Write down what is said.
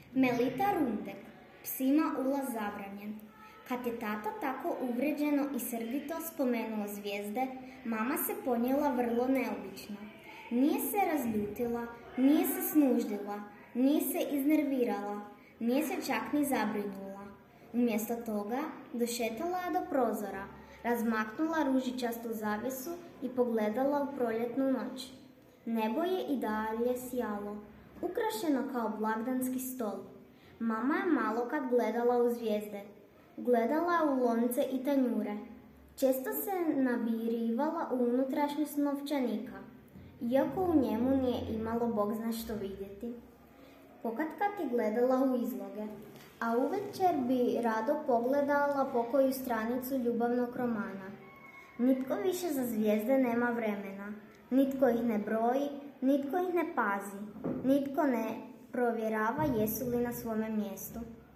Melita Rundek, psima ulaz zabranjen. Kad je tata tako uvređeno i srdito spomenuo zvijezde, mama se ponijela vrlo neobično. Nije se razljutila, nije se snuždila, nije se iznervirala, nije se čak ni zabrinula. Umjesto toga došetala je do prozora, razmaknula ružičastu zavjesu i pogledala u proljetnu noć. Nebo je i dalje sjalo, ukrašeno kao blagdanski stol. Mama je malo kad gledala u zvijezde. Gledala je u lonce i tanjure. Često se nabirivala u unutrašnjost novčanika, iako u njemu nije imalo Bog zna što vidjeti. Pokatkad je gledala u izloge, a uvečer bi rado pogledala pokoju stranicu ljubavnog romana. Nitko više za zvijezde nema vremena, nitko ih ne broji, nitko ih ne pazi, nitko ne provjerava jesu li na svome mjestu.